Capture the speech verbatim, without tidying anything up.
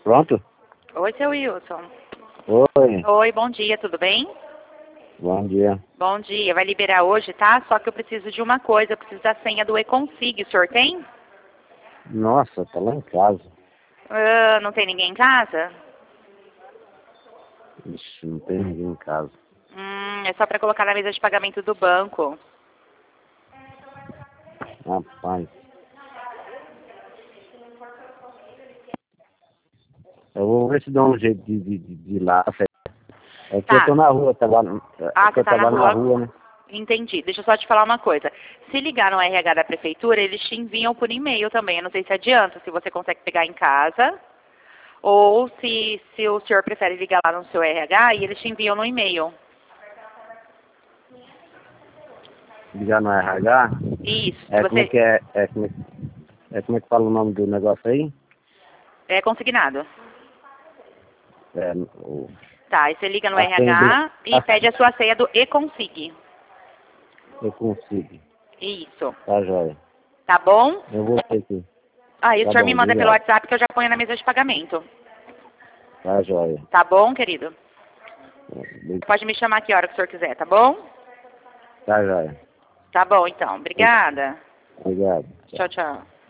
Pronto? Oi, seu Wilson. Oi, Oi, bom dia, tudo bem? bom dia. Bom dia, vai liberar hoje, tá? Só que eu preciso de uma coisa, eu preciso da senha do E-Consig, o senhor tem? Nossa, tá lá em casa. Ah, não tem ninguém em casa? Ixi, não tem ninguém em casa. Hum, é só pra colocar na mesa de pagamento do banco. Rapaz. Eu vou ver se dá um jeito de, de, de, de ir lá. É que eu tô Tá. na rua, trabalho, é Ah, que você eu tá na trabalho na rua? rua, né? Entendi. Deixa eu só te falar uma coisa. Se ligar no R H da prefeitura, eles te enviam por e-mail também. Eu não sei se adianta, se você consegue pegar em casa, ou se, se o senhor prefere ligar lá no seu R H e eles te enviam no e-mail. Ligar no R H. Isso. Se É, como é você que é? É como é, é como é que fala o nome do negócio aí? é consignado. É, o, Tá, aí você liga no a senha do... R H e pede a sua senha do E-Consig. Eu consigo. Isso. Tá, joia. Tá bom? Eu vou ter aqui. Aí o Tá senhor me bom, manda pelo obrigado. WhatsApp que eu já ponho na mesa de pagamento. Tá, joia. Tá bom, querido? Obri- Pode me chamar aqui a hora que o senhor quiser, tá bom? Tá, joia. Tá bom, então. Obrigada. Obrigado. Tchau. Tchau, tchau.